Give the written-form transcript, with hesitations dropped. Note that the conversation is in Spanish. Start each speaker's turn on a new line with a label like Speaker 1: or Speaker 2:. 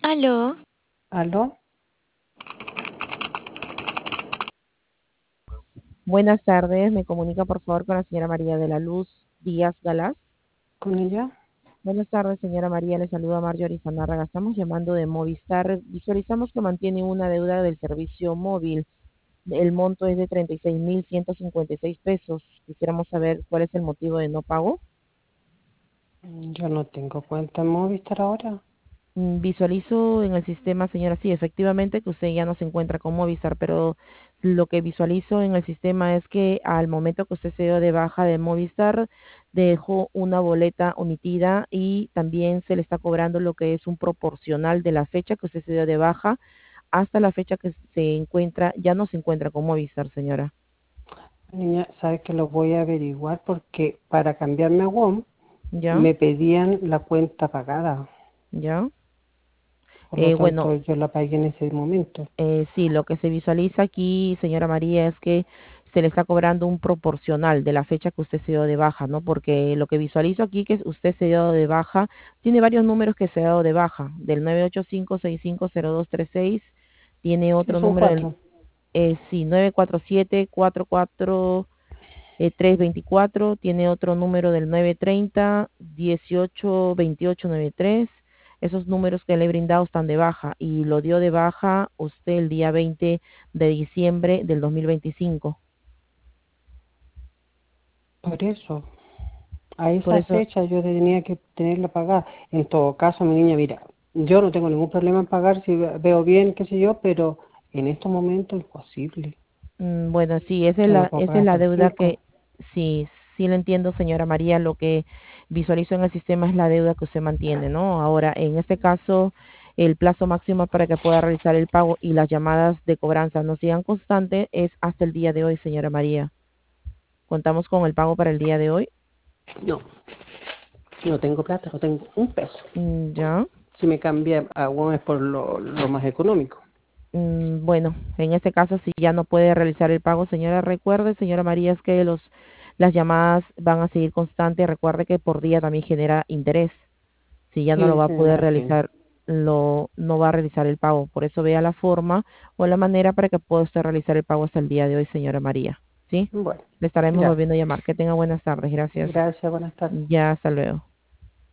Speaker 1: Aló,
Speaker 2: ¿Aló?
Speaker 3: Buenas tardes, me comunica por favor con la señora María de la Luz Díaz Galás.
Speaker 2: ¿Con ella?
Speaker 3: Buenas tardes, señora María, le saluda Marjorie Sanárraga. Estamos llamando de Movistar. Visualizamos que mantiene una deuda del servicio móvil. El monto es de 36.156 pesos. Quisiéramos saber cuál es el motivo de no pago.
Speaker 2: Yo no tengo cuenta en Movistar ahora.
Speaker 3: Visualizo en el sistema, señora, sí, efectivamente que usted ya no se encuentra con Movistar, pero lo que visualizo en el sistema es que al momento que usted se dio de baja de Movistar, dejó una boleta omitida y también se le está cobrando lo que es un proporcional de la fecha que usted se dio de baja hasta la fecha que se encuentra, ya no se encuentra con Movistar, señora.
Speaker 2: Niña, sabes que lo voy a averiguar porque para cambiarme a WOM
Speaker 3: ¿Ya?
Speaker 2: me pedían la cuenta pagada.
Speaker 3: ¿Ya?
Speaker 2: Por lo
Speaker 3: Bueno,
Speaker 2: tanto, yo la pagué en ese momento.
Speaker 3: Sí, lo que se visualiza aquí, señora María, es que se le está cobrando un proporcional de la fecha que usted se dio de baja, ¿no? Porque lo que visualizo aquí que usted se dio de baja, tiene varios números que se ha dado de baja, del 985650236, tiene
Speaker 2: Sí,
Speaker 3: otro
Speaker 2: son
Speaker 3: número del,
Speaker 2: cuatro.
Speaker 3: sí, 947-44-324, tiene otro número del 930-182893. Esos números que le he brindado están de baja y lo dio de baja usted el día 20 de diciembre del 2025.
Speaker 2: Por eso, a
Speaker 3: Por
Speaker 2: esa
Speaker 3: eso,
Speaker 2: fecha yo tenía que tenerla pagada. En todo caso, mi niña, mira, yo no tengo ningún problema en pagar si veo bien, qué sé yo, pero en estos momentos imposible.
Speaker 3: bueno, sí, esa es
Speaker 2: Ya no
Speaker 3: la,
Speaker 2: puedo
Speaker 3: esa
Speaker 2: pagar
Speaker 3: es
Speaker 2: hasta
Speaker 3: la
Speaker 2: el
Speaker 3: deuda que,
Speaker 2: 5.
Speaker 3: sí, sí le entiendo, señora María, lo que visualizo en el sistema es la deuda que usted mantiene, ¿no? Ahora, en este caso, el plazo máximo para que pueda realizar el pago y las llamadas de cobranza no sigan constantes es hasta el día de hoy, señora María. Contamos con el pago para el día de hoy.
Speaker 2: No, no tengo plata, no tengo un peso.
Speaker 3: Ya.
Speaker 2: Si me cambia a WOM es por lo más económico.
Speaker 3: Bueno, en este caso, si ya no puede realizar el pago, señora, recuerde, señora María, es que las llamadas van a seguir constantes. Recuerde que por día también genera interés. Si ya no lo
Speaker 2: Sí,
Speaker 3: va a
Speaker 2: sí, me
Speaker 3: poder
Speaker 2: imagino.
Speaker 3: realizar, no va a realizar el pago. Por eso vea la forma o la manera para que pueda usted realizar el pago hasta el día de hoy, señora María. ¿Sí?
Speaker 2: Bueno,
Speaker 3: Le estaremos
Speaker 2: ya.
Speaker 3: volviendo a llamar. Que tenga buenas tardes. Gracias.
Speaker 2: Gracias, buenas tardes.
Speaker 3: Ya, hasta luego.